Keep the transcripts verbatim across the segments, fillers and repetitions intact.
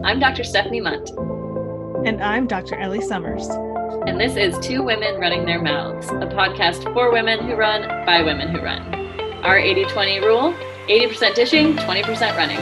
I'm Doctor Stephanie Munt. And I'm Doctor Ellie Summers. And this is Two Women Running Their Mouths, a podcast for women who run by women who run. Our eighty twenty rule, eighty percent dishing, twenty percent running.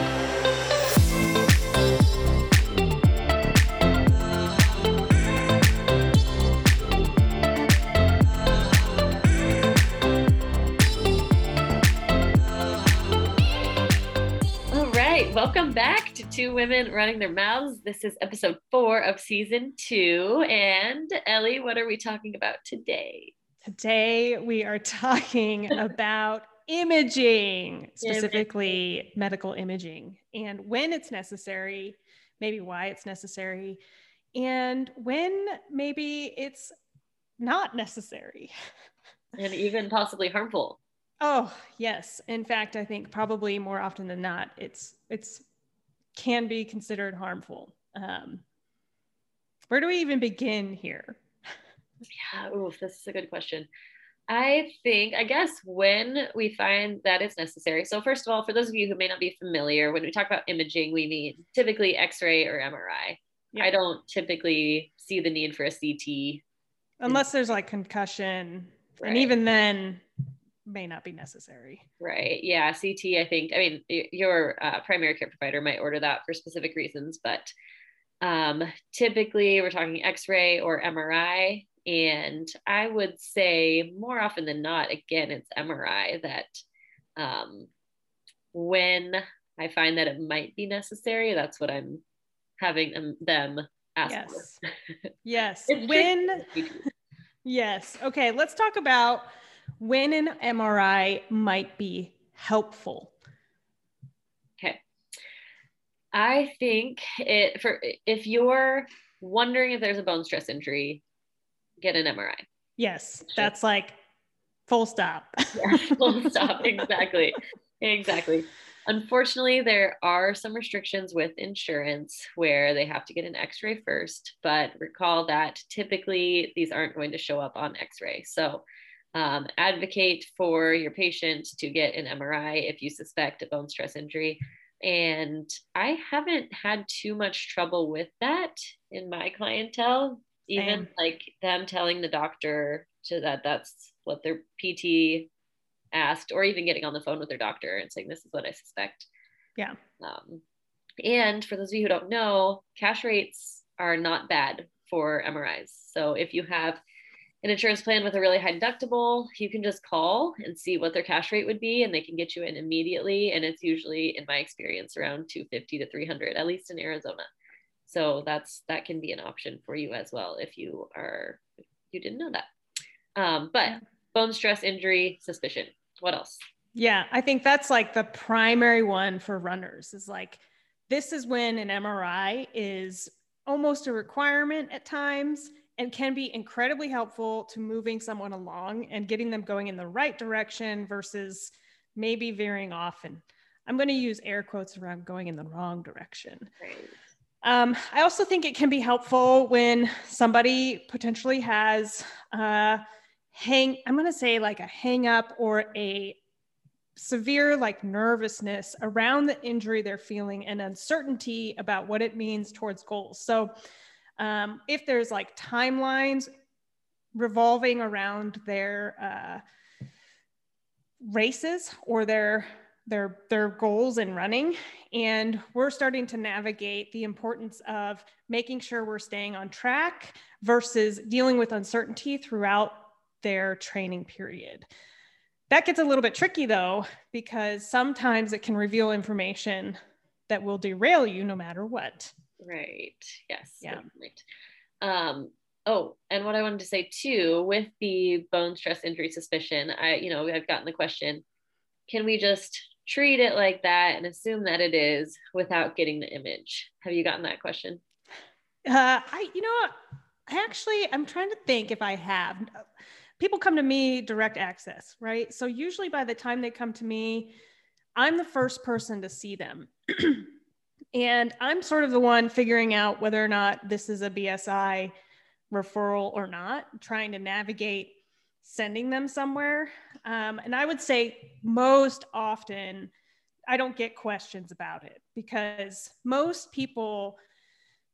Welcome back to Two Women Running Their Mouths. This is episode four of season two. And Ellie, what are we talking about today? Today we are talking about imaging, specifically imaging. medical imaging, and when it's necessary, maybe why it's necessary, and when maybe it's not necessary. And even possibly harmful. Oh, yes. In fact, I think probably more often than not, it's it's can be considered harmful. Um, where do we even begin here? Yeah, oof, this is a good question. I think, I guess when we find that it's necessary. So first of all, for those of you who may not be familiar, when we talk about imaging, we mean typically X-ray or M R I. Yeah. I don't typically see the need for a C T. Unless there's like concussion. Right. And even then, may not be necessary. Right. Yeah. C T, I think, I mean, your uh, primary care provider might order that for specific reasons, but um, typically we're talking X-ray or M R I. And I would say more often than not, again, it's M R I that um, when I find that it might be necessary, that's what I'm having them, them ask yes. for. Yes. When, yes. Okay. Let's talk about when an M R I might be helpful. Okay. I think it for if you're wondering if there's a bone stress injury, get an M R I. Yes, that's like full stop. Yeah, full stop. Exactly. Exactly. Unfortunately, there are some restrictions with insurance where they have to get an X-ray first, but recall that typically these aren't going to show up on X-ray. So Um, advocate for your patient to get an M R I if you suspect a bone stress injury. And I haven't had too much trouble with that in my clientele, even Same. like them telling the doctor to that that's what their P T asked, or even getting on the phone with their doctor and saying, this is what I suspect. Yeah. Um, and for those of you who don't know, cash rates are not bad for M R Is. So if you have an insurance plan with a really high deductible, you can just call and see what their cash rate would be, and they can get you in immediately. And it's usually, in my experience, around two fifty to three hundred, at least in Arizona. So that's that can be an option for you as well if you are if you didn't know that. Um, but yeah. Bone stress injury suspicion. What else? Yeah, I think that's like the primary one for runners. Is like this is when an M R I is almost a requirement at times, and can be incredibly helpful to moving someone along and getting them going in the right direction versus maybe veering off. And I'm going to use air quotes around going in the wrong direction. Right. Um, I also think it can be helpful when somebody potentially has uh, hang, I'm going to say like a hang up or a severe like nervousness around the injury they're feeling and uncertainty about what it means towards goals. So Um, if there's like timelines revolving around their uh, races or their their their goals in running, and we're starting to navigate the importance of making sure we're staying on track versus dealing with uncertainty throughout their training period. That gets a little bit tricky though, because sometimes it can reveal information that will derail you no matter what. Right. Yes. Yeah. Right. Um, oh, and what I wanted to say too, with the bone stress injury suspicion, I, you know, I've gotten the question, can we just treat it like that and assume that it is without getting the image? Have you gotten that question? Uh, I, you know, I actually, I'm trying to think if I have. People come to me direct access, right? So usually by the time they come to me, I'm the first person to see them. And I'm sort of the one figuring out whether or not this is a B S I referral or not, trying to navigate sending them somewhere. Um, and I would say most often I don't get questions about it because most people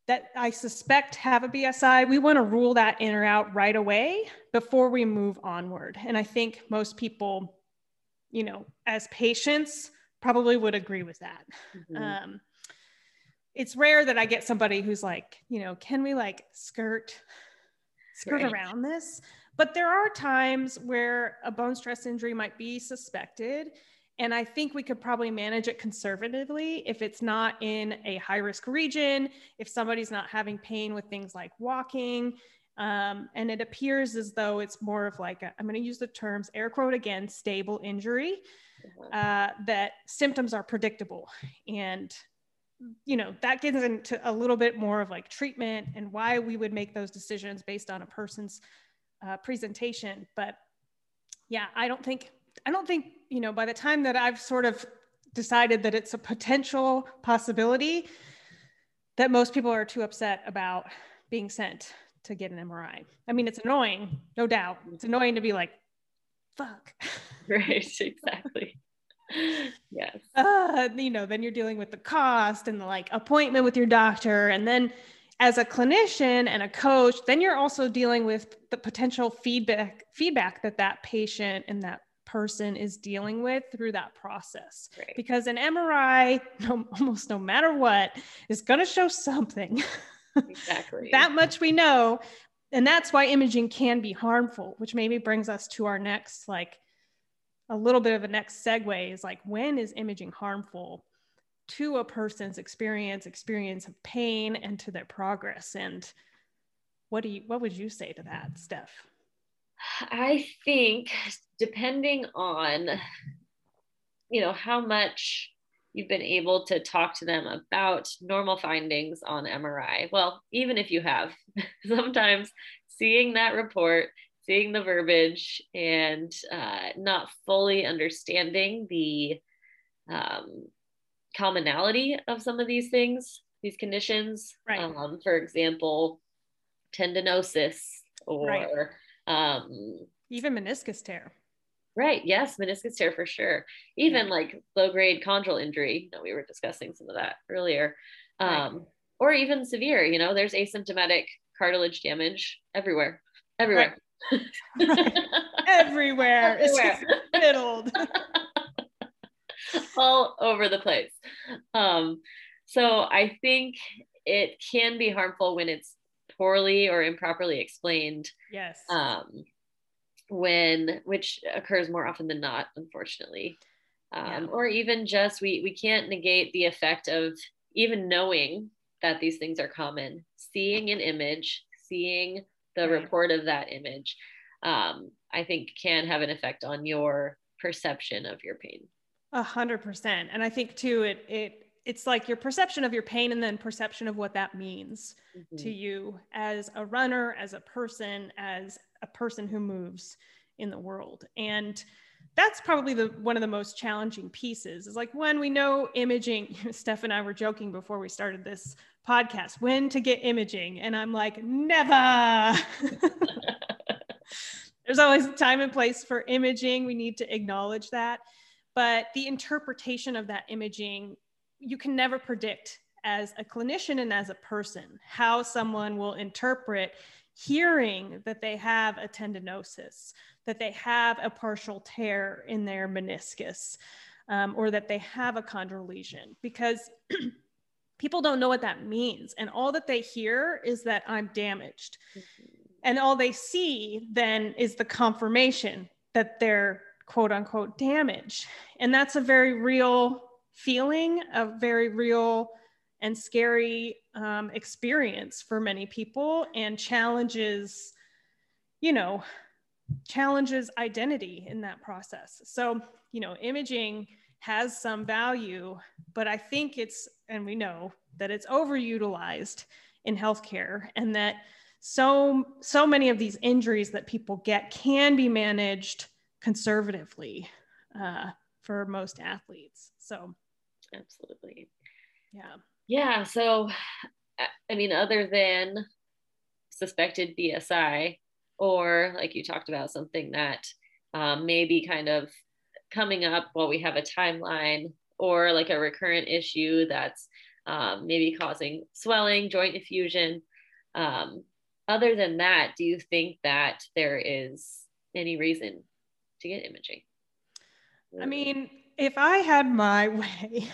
that I suspect have a B S I, we want to rule that in or out right away before we move onward. And I think most people, you know, as patients probably would agree with that. Mm-hmm. Um, it's rare that I get somebody who's like, you know, can we like skirt, skirt right. around this? But there are times where a bone stress injury might be suspected. And I think we could probably manage it conservatively if it's not in a high risk region, if somebody's not having pain with things like walking. Um, and it appears as though it's more of like, i am going to use the terms, air quote again, stable injury, uh, that symptoms are predictable. And, you know, that gets into a little bit more of like treatment and why we would make those decisions based on a person's uh, presentation. But yeah, I don't think, I don't think, you know, by the time that I've sort of decided that it's a potential possibility, that most people are too upset about being sent to get an M R I. I mean, it's annoying, no doubt. It's annoying to be like, fuck. Right, exactly. Yes. Uh, you know, then you're dealing with the cost and the like appointment with your doctor. And then as a clinician and a coach, then you're also dealing with the potential feedback, feedback that that patient and that person is dealing with through that process. Right. Because an M R I, no, almost no matter what, is going to show something. Exactly. That much we know. And that's why imaging can be harmful, which maybe brings us to our next, like a little bit of a next segue is like, when is imaging harmful to a person's experience, experience of pain, and to their progress? And what do you, what would you say to that, Steph? I think depending on, you know, how much you've been able to talk to them about normal findings on M R I. Well, even if you have, sometimes seeing that report, seeing the verbiage, and uh, not fully understanding the um, commonality of some of these things, these conditions. Right. Um, for example, tendinosis or right. um, even meniscus tear. Right. Yes. Meniscus tear for sure. Even yeah. like low grade chondral injury. You know, we were discussing some of that earlier. Um, right. Or even severe, you know, there's asymptomatic cartilage damage everywhere, everywhere. Right. Right. Everywhere. It's just fiddled. All over the place. Um, so I think it can be harmful when it's poorly or improperly explained. Yes. Um, when, which occurs more often than not, unfortunately. Um, yeah. Or even just, we, we can't negate the effect of even knowing that these things are common, seeing an image, seeing the right. report of that image, um, I think can have an effect on your perception of your pain. A hundred percent. And I think too, it, it, it's like your perception of your pain and then perception of what that means mm-hmm. to you as a runner, as a person, as a person who moves in the world. And that's probably the one of the most challenging pieces is like when we know imaging. Steph and I were joking before we started this podcast, when to get imaging. And I'm like, never. There's always a time and place for imaging. We need to acknowledge that. But the interpretation of that imaging, you can never predict as a clinician and as a person how someone will interpret hearing that they have a tendinosis, that they have a partial tear in their meniscus, um, or that they have a chondral lesion, because people don't know what that means. And all that they hear is that I'm damaged. Mm-hmm. And all they see then is the confirmation that they're quote unquote damaged. And that's a very real feeling, a very real and scary um, experience for many people, and challenges, you know, challenges identity in that process. So, you know, imaging has some value, but I think it's, and we know that it's overutilized in healthcare, and that so, so many of these injuries that people get can be managed conservatively uh, for most athletes. So, absolutely. Yeah. Yeah. So, I mean, other than suspected B S I, or like you talked about, something that um, may be kind of coming up while we have a timeline, or like a recurrent issue that's um, maybe causing swelling, joint effusion. Um, other than that, do you think that there is any reason to get imaging? I mean, if I had my way,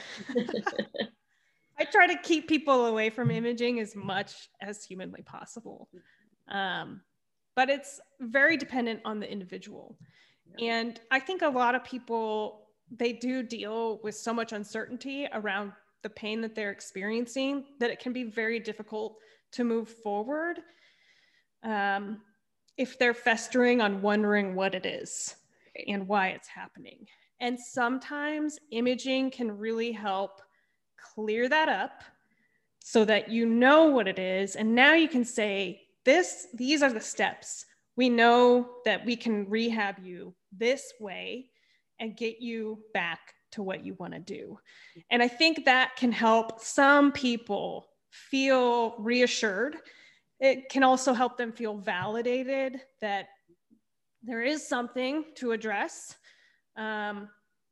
I try to keep people away from imaging as much as humanly possible. Um, but it's very dependent on the individual. Yeah. And I think a lot of people, they do deal with so much uncertainty around the pain that they're experiencing that it can be very difficult to move forward um, if they're festering on wondering what it is and why it's happening. And sometimes imaging can really help clear that up so that you know what it is. And now you can say, this, these are the steps. We know that we can rehab you this way and get you back to what you want to do. And I think that can help some people feel reassured. It can also help them feel validated that there is something to address. Um,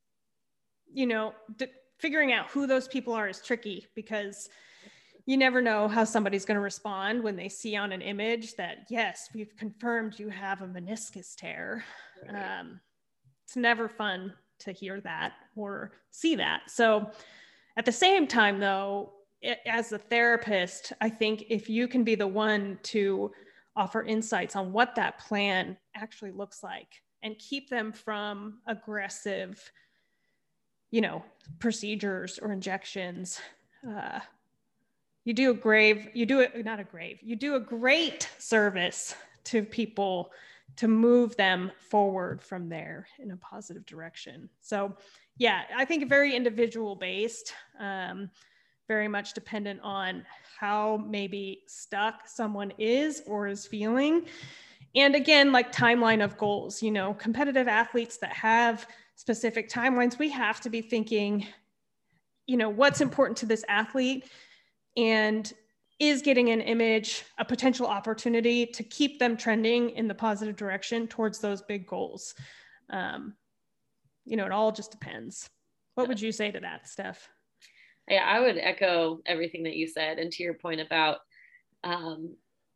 you know, d- figuring out who those people are is tricky because you never know how somebody's going to respond when they see on an image that, yes, we've confirmed you have a meniscus tear. Um, it's never fun to hear that or see that. So at the same time, though, it, as a therapist, I think if you can be the one to offer insights on what that plan actually looks like and keep them from aggressive, you know, procedures or injections, uh, you do a grave, you do it, not a grave, you do a great service to people to move them forward from there in a positive direction. So yeah, I think very individual based, um, very much dependent on how maybe stuck someone is or is feeling. And again, like timeline of goals, you know, competitive athletes that have specific timelines, we have to be thinking, you know, what's important to this athlete, and is getting an image a potential opportunity to keep them trending in the positive direction towards those big goals. Um, you know, it all just depends. What would you say to that, Steph? Yeah, I would echo everything that you said. And to your point about um,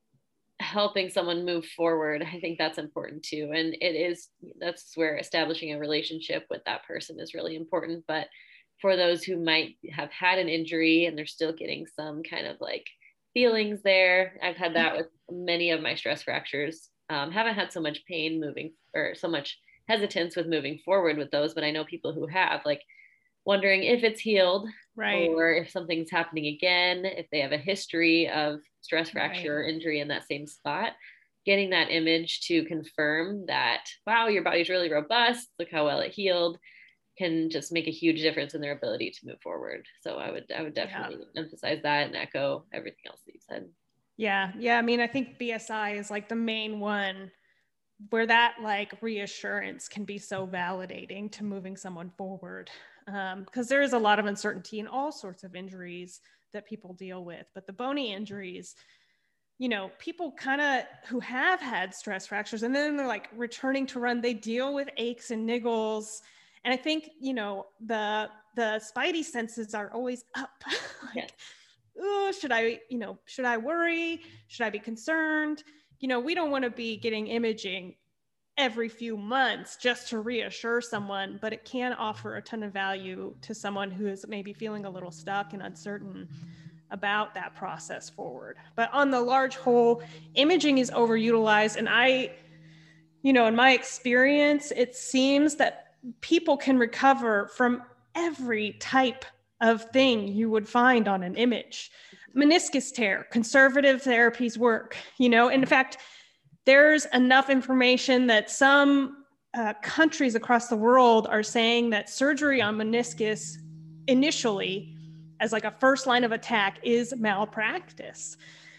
helping someone move forward, I think that's important too. And it is, that's where establishing a relationship with that person is really important. But for those who might have had an injury and they're still getting some kind of like feelings there, I've had that with many of my stress fractures. Um, haven't had so much pain moving or so much hesitance with moving forward with those, but I know people who have, like, wondering if it's healed, right, or if something's happening again, if they have a history of stress fracture right. or injury in that same spot. Getting that image to confirm that, wow, your body's really robust, look how well it healed, can just make a huge difference in their ability to move forward. So I would, I would definitely yeah. emphasize that and echo everything else that you said. Yeah. Yeah. I mean, I think B S I is like the main one where that like reassurance can be so validating to moving someone forward. Um, because there is a lot of uncertainty in all sorts of injuries that people deal with, but the bony injuries, you know, people kind of who have had stress fractures and then they're like returning to run, they deal with aches and niggles. And I think, you know, the, the spidey senses are always up. like, yes. Oh, should I, you know, should I worry? Should I be concerned? You know, we don't want to be getting imaging every few months just to reassure someone, but it can offer a ton of value to someone who is maybe feeling a little stuck and uncertain about that process forward. But on the large whole, imaging is overutilized. And I, you know, in my experience, it seems that people can recover from every type of thing you would find on an image. Meniscus tear, conservative therapies work, you know, in fact, there's enough information that some uh, countries across the world are saying that surgery on meniscus initially as like a first line of attack is malpractice.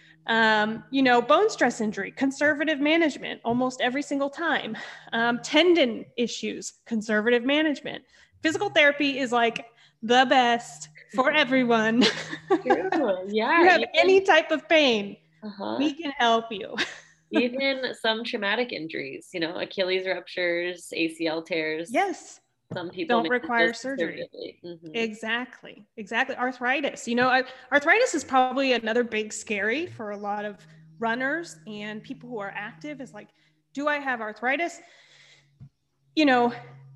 Um, you know, bone stress injury, conservative management almost every single time. Um, tendon issues, conservative management. Physical therapy is like the best for everyone. True. Yeah. You have even, any type of pain, uh-huh. we can help you. Even some traumatic injuries, you know, Achilles ruptures, A C L tears. Yes. some people don't make require surgery. Mm-hmm. Exactly. Exactly. Arthritis. You know, arthritis is probably another big scary for a lot of runners and people who are active, is like, do I have arthritis? You know,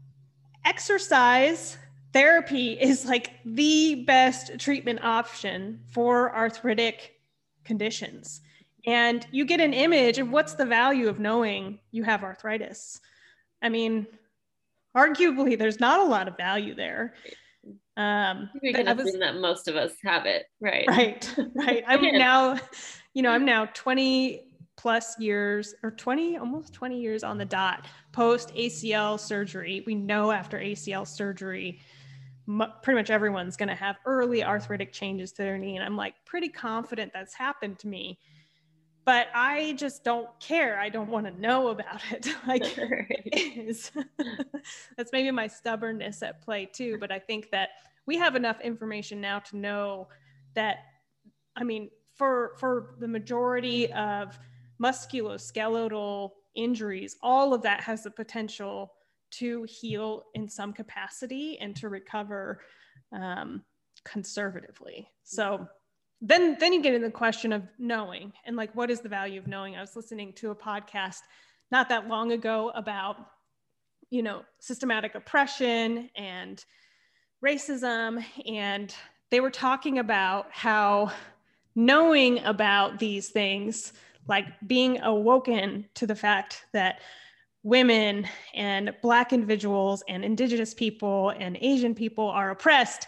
exercise therapy is like the best treatment option for arthritic conditions. And you get an image, and what's the value of knowing you have arthritis? I mean, arguably, there's not a lot of value there. Um, we can assume was, that most of us have it, right? Right, right. I'm now, you know, I'm now twenty plus years, or twenty, almost twenty years on the dot post A C L surgery. We know after A C L surgery, m- pretty much everyone's going to have early arthritic changes to their knee. And I'm like pretty confident that's happened to me, but I just don't care. I don't want to know about it. Like it is. That's maybe my stubbornness at play too. But I think that we have enough information now to know that, I mean, for, for the majority of musculoskeletal injuries, all of that has the potential to heal in some capacity and to recover um, conservatively. So then, then you get into the question of knowing, and like, what is the value of knowing? I was listening to a podcast not that long ago about, you know, systematic oppression and racism. And they were talking about how knowing about these things, like being awoken to the fact that women and Black individuals and Indigenous people and Asian people are oppressed,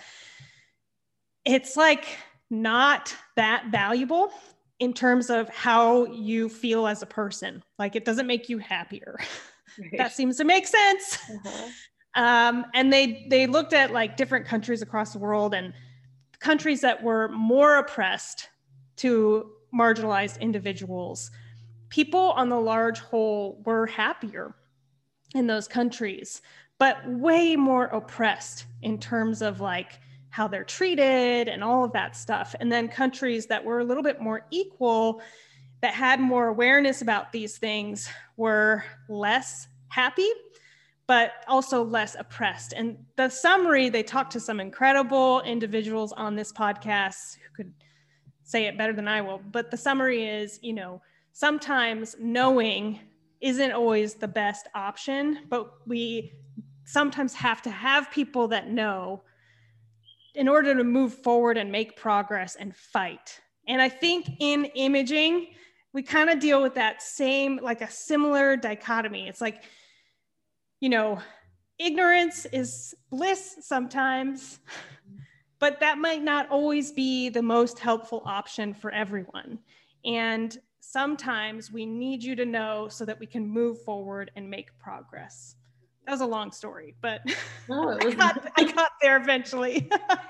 it's like not that valuable in terms of how you feel as a person. Like it doesn't make you happier. Right. That seems to make sense. Uh-huh. Um, and they they looked at like different countries across the world, and countries that were more oppressed to marginalized individuals. People on the large whole were happier in those countries, but way more oppressed in terms of like how they're treated and all of that stuff. And then countries that were a little bit more equal, that had more awareness about these things, were less happy, but also less oppressed. And the summary, they talked to some incredible individuals on this podcast who could say it better than I will, but the summary is, you know, sometimes knowing isn't always the best option, but we sometimes have to have people that know in order to move forward and make progress and fight. And I think in imaging, we kind of deal with that same, like a similar dichotomy. It's like, you know, ignorance is bliss sometimes, but that might not always be the most helpful option for everyone. And sometimes we need you to know so that we can move forward and make progress. That was a long story, but oh, it was- I, got, I got there eventually.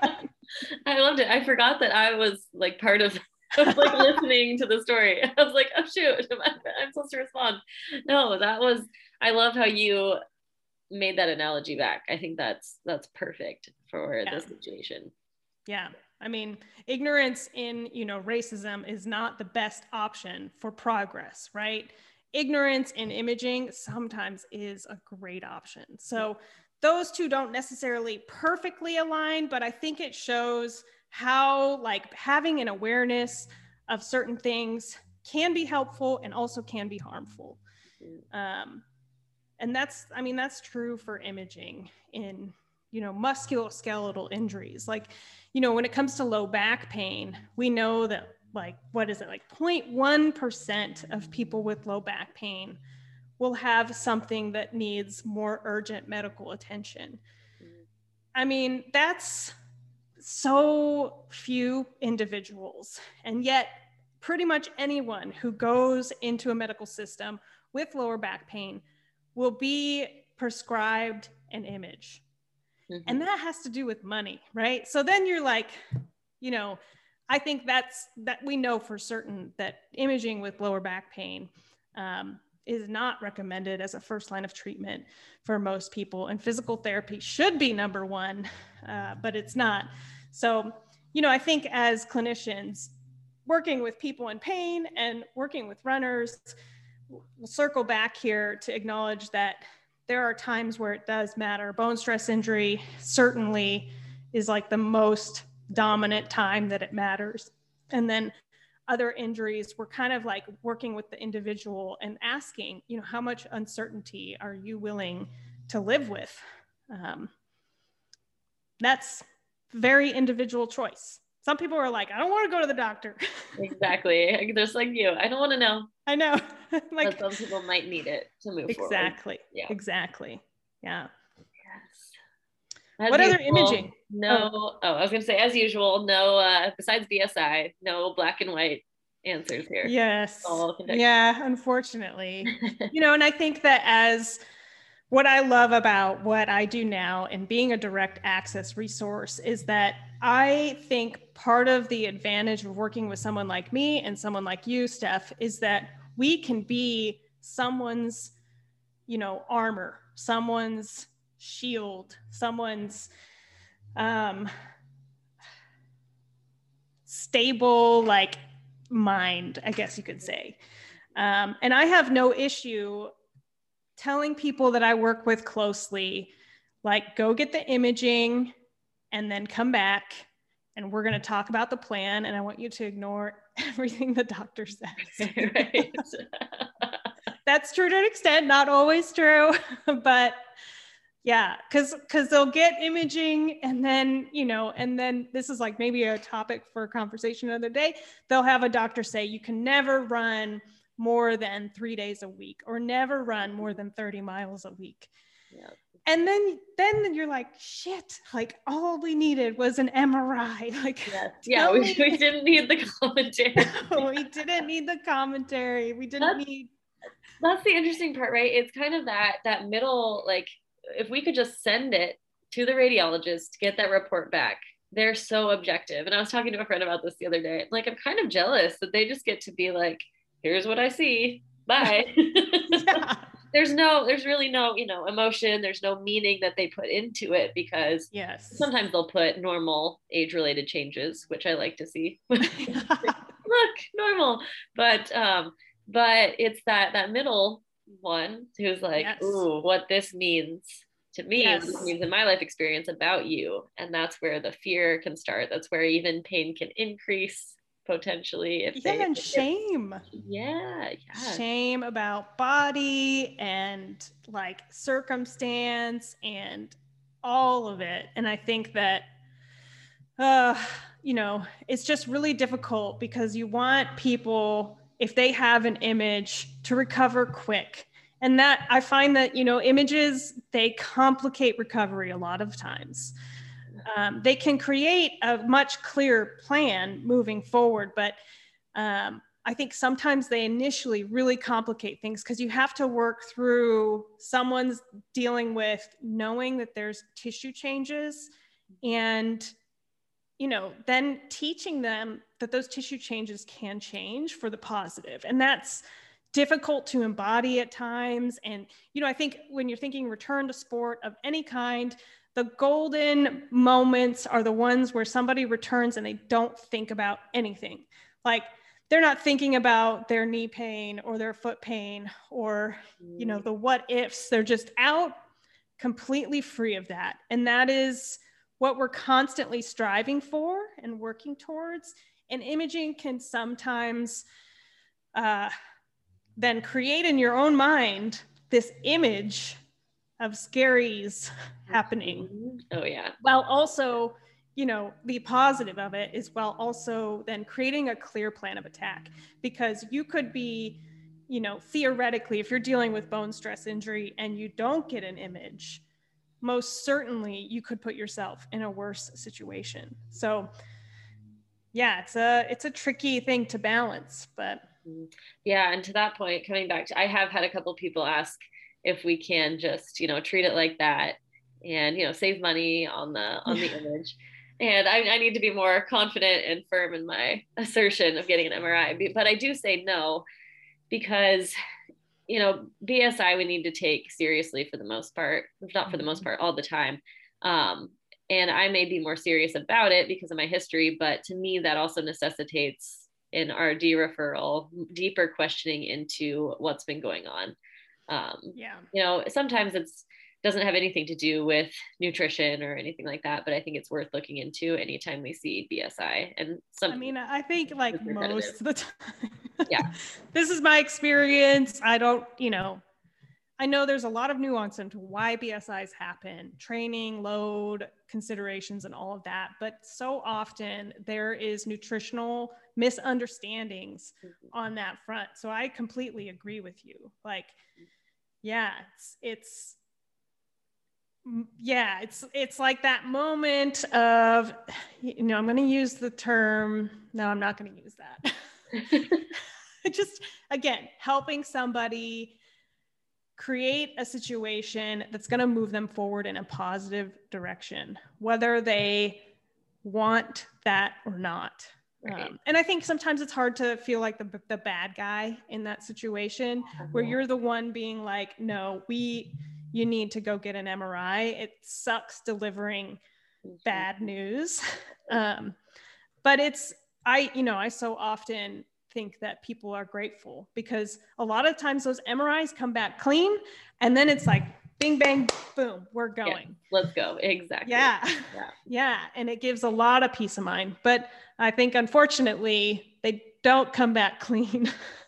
I loved it. I forgot that I was like part of, of like listening to the story. I was like, oh shoot, I'm supposed to respond. No, that was, I love how you made that analogy back. I think that's that's perfect for yeah. the situation. Yeah. I mean, ignorance in, you know, racism is not the best option for progress, right? Ignorance in imaging sometimes is a great option. So those two don't necessarily perfectly align, but I think it shows how like having an awareness of certain things can be helpful and also can be harmful. Um, and that's, I mean, that's true for imaging in, you know, musculoskeletal injuries. Like, you know, when it comes to low back pain, we know that like, what is it? Like zero point one percent of people with low back pain will have something that needs more urgent medical attention. I mean, that's so few individuals. And yet pretty much anyone who goes into a medical system with lower back pain will be prescribed an image. Mm-hmm. And that has to do with money, right? So then you're like, you know, I think that's, that we know for certain that imaging with lower back pain um, is not recommended as a first line of treatment for most people. And physical therapy should be number one, uh, but it's not. So, you know, I think as clinicians working with people in pain and working with runners, we'll circle back here to acknowledge that there are times where it does matter. Bone stress injury certainly is like the most dominant time that it matters. And then other injuries, we're kind of like working with the individual and asking, you know, how much uncertainty are you willing to live with? Um, that's very individual choice. Some people are like, I don't want to go to the doctor. Exactly. Just like you. I don't want to know. I know. But Like, some people might need it to move exactly, forward. Exactly. Yeah. Exactly. Yeah. Yes. As what usual, other imaging? No, oh. oh, I was going to say, as usual, no, uh, besides B S I, no black and white answers here. Yes. Yeah, unfortunately. You know, and I think that as what I love about what I do now and being a direct access resource is that I think part of the advantage of working with someone like me and someone like you, Steph, is that we can be someone's, you know, armor, someone's shield, someone's um, stable, like, mind, I guess you could say. Um, and I have no issue telling people that I work with closely, like, go get the imaging and then come back and we're going to talk about the plan. And I want you to ignore everything the doctor says. Right. That's true to an extent, not always true, but yeah, because because they'll get imaging and then, you know, and then this is like maybe a topic for a conversation another day. They'll have a doctor say, you can never run more than three days a week or never run more than thirty miles a week. Yeah. And then, then you're like, shit, like all we needed was an M R I. Like, yes. yeah, we, we didn't need the commentary. No, we didn't need the commentary. We didn't that's, need. That's the interesting part, right? It's kind of that, that middle, like, if we could just send it to the radiologist, get that report back, they're so objective. And I was talking to a friend about this the other day. Like, I'm kind of jealous that they just get to be like, here's what I see. Bye. Yeah. There's no, there's really no, you know, emotion. There's no meaning that they put into it because yes, sometimes they'll put normal age-related changes, which I like to see. Look, normal. But, um, but it's that, that middle one who's like, yes. Ooh, what this means to me, yes. What this means in my life experience about you. And that's where the fear can start. That's where even pain can increase potentially. If yeah, they, and if shame. Yeah, yeah. Shame about body and like circumstance and all of it. And I think that, uh, you know, it's just really difficult because you want people, if they have an image, to recover quick. And that I find that, you know, images, they complicate recovery a lot of times. Um, they can create a much clearer plan moving forward, but um, I think sometimes they initially really complicate things because you have to work through someone's dealing with knowing that there's tissue changes and, you know, then teaching them that those tissue changes can change for the positive. And that's difficult to embody at times. And, you know, I think when you're thinking return to sport of any kind, the golden moments are the ones where somebody returns and they don't think about anything. Like they're not thinking about their knee pain or their foot pain or, you know, the what ifs. They're just out completely free of that. And that is what we're constantly striving for and working towards. And imaging can sometimes uh, then create in your own mind this image of scaries happening. Oh yeah. While also, you know, the positive of it is while also then creating a clear plan of attack, because you could be, you know, theoretically, if you're dealing with bone stress injury and you don't get an image, most certainly you could put yourself in a worse situation. So yeah, it's a, it's a tricky thing to balance, but. Yeah. And to that point, coming back to, I have had a couple people ask if we can just, you know, treat it like that and, you know, save money on the, on the image. And I, I need to be more confident and firm in my assertion of getting an M R I, but I do say no, because, you know, B S I we need to take seriously for the most part, if not for the most part, all the time. Um, and I may be more serious about it because of my history, but to me, that also necessitates an R D referral, deeper questioning into what's been going on. Um, yeah. You know, sometimes it's doesn't have anything to do with nutrition or anything like that, but I think it's worth looking into anytime we see B S I. And some, I mean, I think like most of the time, yeah, this is my experience. I don't, you know, I know there's a lot of nuance into why B S Is happen, training, load, considerations, and all of that. But so often there is nutritional misunderstandings mm-hmm. on that front. So I completely agree with you. Like, yeah, it's, it's, yeah, it's, it's like that moment of, you know, I'm going to use the term, no, I'm not going to use that. Just, again, helping somebody create a situation that's going to move them forward in a positive direction, whether they want that or not. Right. Um, and I think sometimes it's hard to feel like the, the bad guy in that situation uh-huh. where you're the one being like, no, we, you need to go get an M R I. It sucks delivering mm-hmm. bad news. Um, but it's, I, you know, I so often think that people are grateful because a lot of times those M R Is come back clean and then it's like bing, bang, boom, we're going. Yeah, let's go. Exactly. Yeah. yeah. Yeah. And it gives a lot of peace of mind, but I think unfortunately they don't come back clean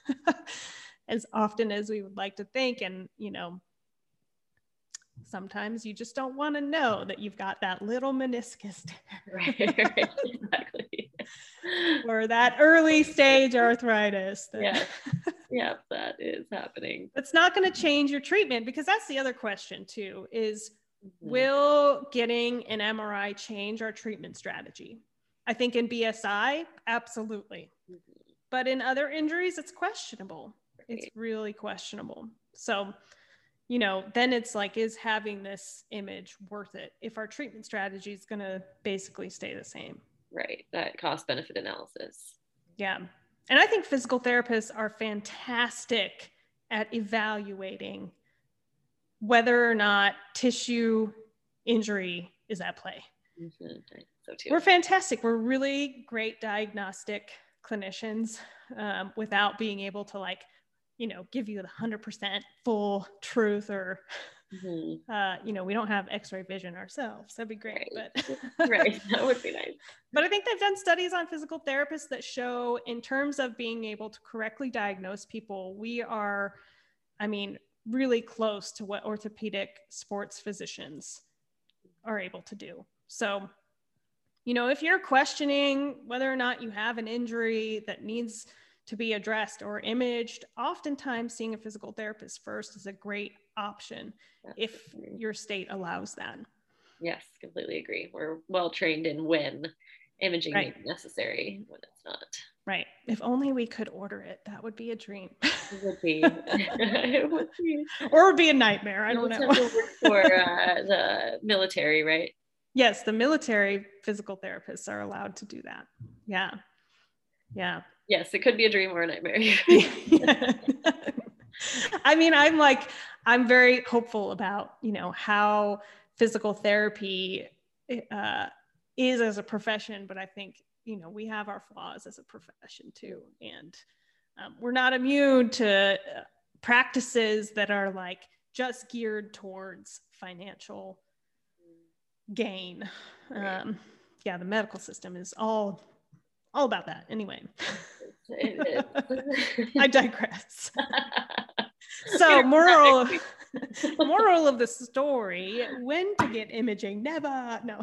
as often as we would like to think. And, you know, sometimes you just don't want to know that you've got that little meniscus tear. Right, right, exactly. Or that early stage arthritis. That... Yeah, yeah, that is happening. It's not going to change your treatment because that's the other question too, is mm-hmm. will getting an M R I change our treatment strategy? I think in B S I, absolutely. Mm-hmm. But in other injuries, it's questionable. Right. It's really questionable. So, you know, then it's like, is having this image worth it if our treatment strategy is going to basically stay the same? Right. That cost benefit analysis. Yeah. And I think physical therapists are fantastic at evaluating whether or not tissue injury is at play. Mm-hmm. So too. We're fantastic. We're really great diagnostic clinicians um, without being able to like, you know, give you the one hundred percent full truth or, mm-hmm. uh, you know, we don't have x-ray vision ourselves. That'd be great. Right. But right. That would be nice. But I think they've done studies on physical therapists that show in terms of being able to correctly diagnose people, we are, I mean, really close to what orthopedic sports physicians are able to do. So, you know, if you're questioning whether or not you have an injury that needs to be addressed or imaged, oftentimes seeing a physical therapist first is a great option if your state allows that. Yes, completely agree. We're well trained in when imaging right. may be necessary, when it's not. Right. If only we could order it, that would be a dream. It would be. It would be. Or it would be a nightmare. I don't know. Have to work for uh, the military, right? Yes, the military physical therapists are allowed to do that. Yeah. Yeah. Yes, it could be a dream or a nightmare. Yeah. I mean, I'm like, I'm very hopeful about, you know, how physical therapy uh, is as a profession, but I think, you know, we have our flaws as a profession too. And um, we're not immune to uh, practices that are like just geared towards financial gain. Um, yeah, the medical system is all, all about that anyway. It is. I digress. So moral, moral of the story, when to get imaging, never, no.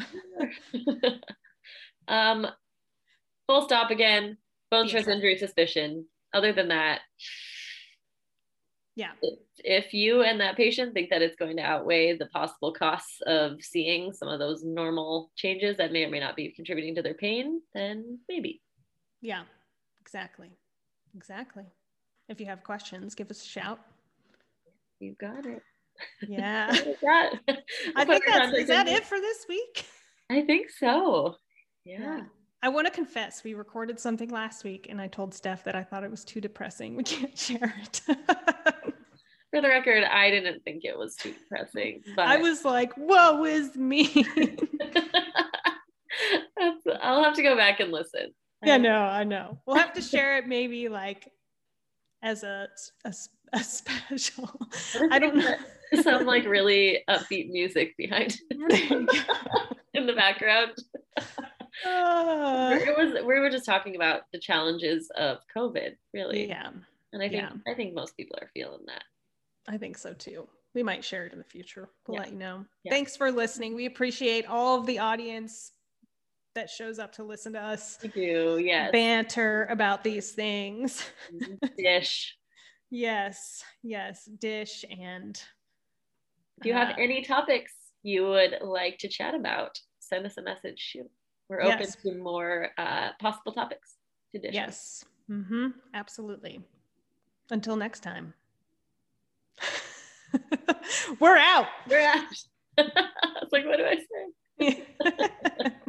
um, full stop again, bone stress injury suspicion. Other than that, yeah. If, if you and that patient think that it's going to outweigh the possible costs of seeing some of those normal changes that may or may not be contributing to their pain, then maybe. Yeah, exactly. Exactly. If you have questions, give us a shout. You got it. Yeah. that? I think that's, is that it for this week? I think so. Yeah. yeah. I want to confess, we recorded something last week and I told Steph that I thought it was too depressing. We can't share it. For the record, I didn't think it was too depressing. But I was like, woe is me. I'll have to go back and listen. Yeah, no, I know. We'll have to share it maybe like as a, a, a special. I I don't know. Some like really upbeat music behind in the background. Uh, it was we were just talking about the challenges of COVID, really. Yeah. And I think yeah. I think most people are feeling that. I think so too. We might share it in the future. We'll Yeah. let you know. Yeah. Thanks for listening. We appreciate all of the audience that shows up to listen to us. We do, yes. Banter about these things. Dish. Yes, yes, dish. And if you have uh, any topics you would like to chat about, send us a message. We're open yes. to more uh, possible topics to dish. Yes, mm-hmm. Absolutely. Until next time. We're out. We're out. It's like, what do I say?